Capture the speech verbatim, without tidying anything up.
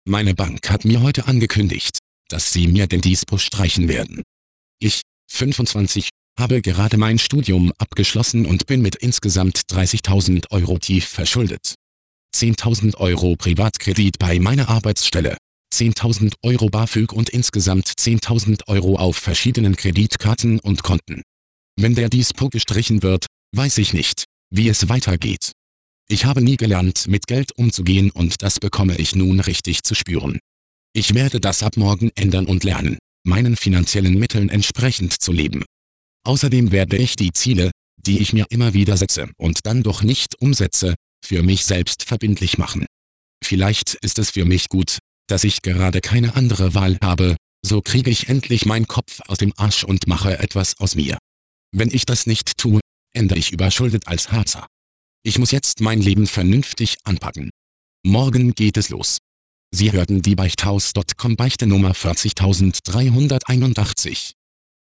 Meine Bank hat mir heute angekündigt, dass sie mir den Dispo streichen werden. Ich, fünfundzwanzig, habe gerade mein Studium abgeschlossen und bin mit insgesamt dreißigtausend Euro tief verschuldet. zehntausend Euro Privatkredit bei meiner Arbeitsstelle, zehntausend Euro BAföG und insgesamt zehntausend Euro auf verschiedenen Kreditkarten und Konten. Wenn der Dispo gestrichen wird, weiß ich nicht, wie es weitergeht. Ich habe nie gelernt, mit Geld umzugehen und das bekomme ich nun richtig zu spüren. Ich werde das ab morgen ändern und lernen, meinen finanziellen Mitteln entsprechend zu leben. Außerdem werde ich die Ziele, die ich mir immer wieder setze und dann doch nicht umsetze, für mich selbst verbindlich machen. Vielleicht ist es für mich gut, dass ich gerade keine andere Wahl habe, so kriege ich endlich meinen Kopf aus dem Arsch und mache etwas aus mir. Wenn ich das nicht tue, ende ich überschuldet als Harzer. Ich muss jetzt mein Leben vernünftig anpacken. Morgen geht es los. Sie hörten die Beichthaus Punkt com Beichte Nummer vierzigtausenddreihunderteinundachtzig.